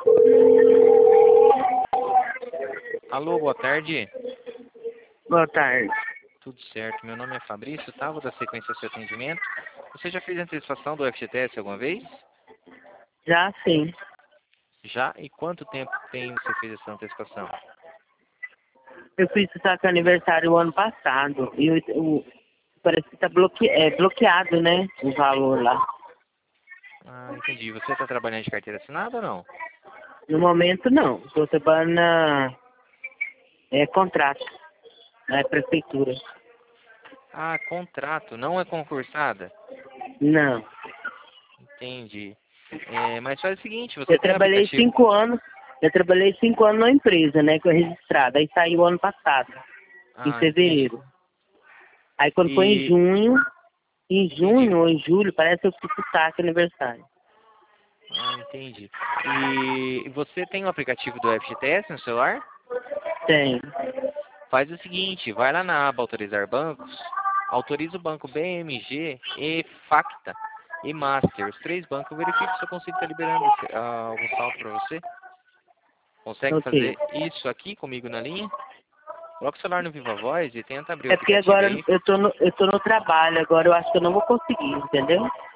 Alô, boa tarde. Boa tarde. Tudo certo. Meu nome é Fabrício, tá? Vou dar sequência ao seu atendimento. Você já fez a antecipação do FGTS alguma vez? Já sim. Já? E quanto tempo tem você fez essa antecipação? Eu fiz esse aniversário o ano passado. E parece que tá bloqueado, né? O valor lá. Ah, entendi. Você está trabalhando de carteira assinada ou não? No momento não. Estou trabalhando na contrato. Na prefeitura. Ah, contrato. Não é concursada? Não. Entendi. Mas faz o seguinte, você Eu tem o trabalhei aplicativo... 5 anos. Eu trabalhei 5 anos na empresa, né? Que eu registrada. Aí saí o ano passado. Em Ah, entendi. fevereiro. Aí quando foi E... em Entendi. junho ou em julho, parece que eu fui pro saque aniversário. Ah, entendi. E você tem o aplicativo do FGTS no celular? Tem. Faz o seguinte, vai lá na aba autorizar bancos, autoriza o banco BMG, e Facta e Master. Os 3 bancos, verifique se eu consigo estar liberando algum saldo para você. Consegue Ok. fazer isso aqui comigo na linha? Coloca o celular no Viva Voz e tenta abrir o É porque aplicativo agora aí. eu tô no trabalho, agora eu acho que eu não vou conseguir, entendeu?